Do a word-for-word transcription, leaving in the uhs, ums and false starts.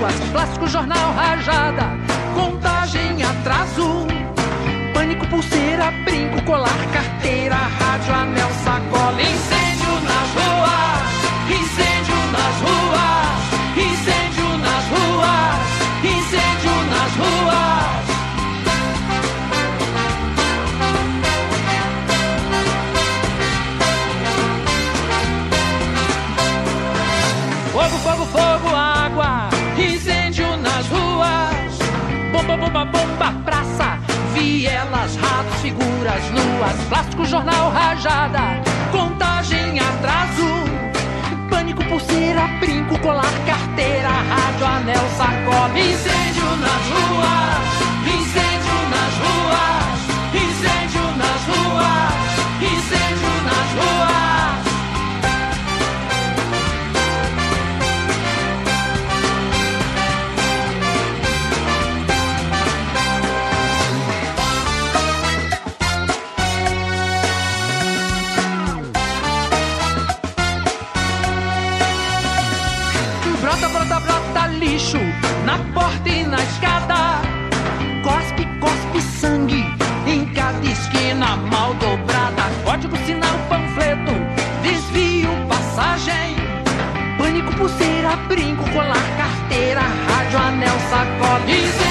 luas, plástico, jornal, rajada, contagem, atraso, pânico, pulseira, brinco, colar, carteira, rádio, anel, sacola, incêndio nas ruas, incêndio nas ruas, incêndio nas ruas, incêndio nas ruas. Fogo, fogo, fogo, água, incêndio nas ruas, bomba, bomba, bomba, praça, vielas, ratos, figuras nuas, plástico, jornal, rajada, contagem, atraso, pânico, pulseira, brinco, colar, carteira, rádio, anel, sacola, incêndio nas ruas, incêndio nas ruas, incêndio nas ruas, incêndio nas ruas. Brota, brota, brota lixo na porta e na escada. Cospe, cospe sangue em cada esquina mal dobrada. Código, sinal, panfleto, desvio, passagem, pânico, pulseira, brinco, colar, carteira, rádio, anel, sacola.